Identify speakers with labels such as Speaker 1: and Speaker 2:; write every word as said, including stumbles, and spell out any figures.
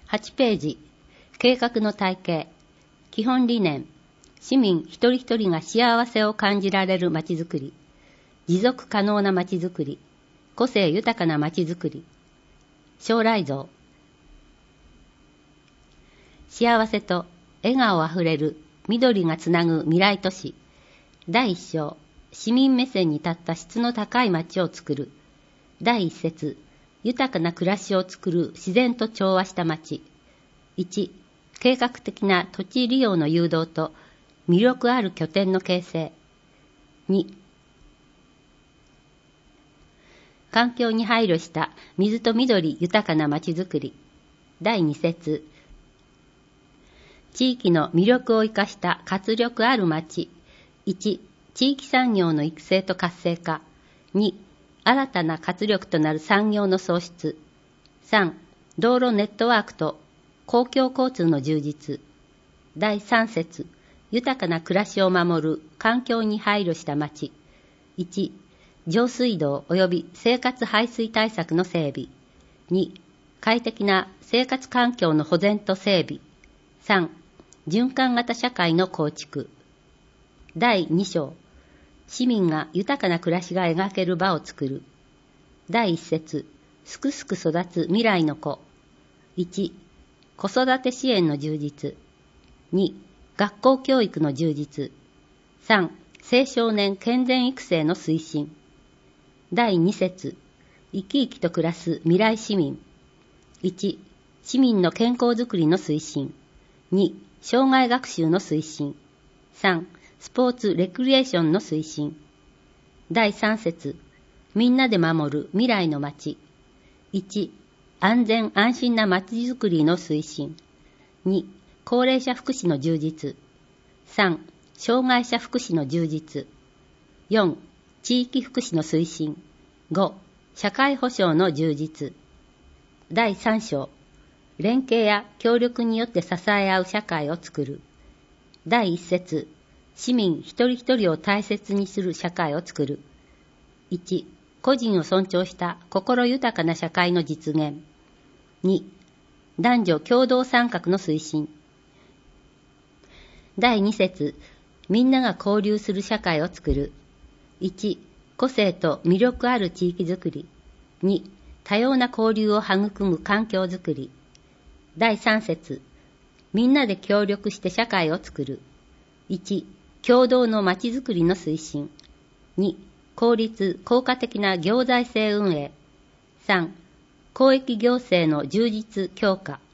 Speaker 1: はちページ、計画の体系、基本理念、市民一人一人が幸せを感じられるまちづくり、持続可能なまちづくり、個性豊かなまちづくり、将来像。幸せと笑顔あふれる緑がつなぐ未来都市。だいいっ章、市民目線に立った質の高い街を作る。だいいっ節、豊かな暮らしを作る自然と調和した街。いち、計画的な土地利用の誘導と魅力ある拠点の形成。に、環境に配慮した水と緑豊かな街づくり。だいに節、地域の魅力を生かした活力ある街。いち、地域産業の育成と活性化。に、新たな活力となる産業の創出。さん、道路ネットワークと公共交通の充実。だいさん節、豊かな暮らしを守る環境に配慮した街。いち、上水道及び生活排水対策の整備。に、快適な生活環境の保全と整備。さん、循環型社会の構築。だいに章、市民が豊かな暮らしが描ける場を作る。だいいち節、すくすく育つ未来の子。いち、子育て支援の充実。に、学校教育の充実。さん、青少年健全育成の推進。だいに節、生き生きと暮らす未来市民。いち、市民の健康づくりの推進。に、障害学習の推進。さん、スポーツレクリエーションの推進。だいさん節、みんなで守る未来の街。いち、安全安心な街づくりの推進。に、高齢者福祉の充実。さん、障害者福祉の充実。よん、地域福祉の推進。ご、社会保障の充実。だいさん章、連携や協力によって支え合う社会を作る。だいいち節、市民一人一人を大切にする社会を作る。いち、個人を尊重した心豊かな社会の実現。に、男女共同参画の推進。だいに節、みんなが交流する社会を作る。いち、個性と魅力ある地域づくり。に、多様な交流を育む環境づくり。だいさん節、みんなで協力して社会を作る。いち、共同のまちづくりの推進。に、効率・効果的な行財政運営。さん、公益行政の充実強化。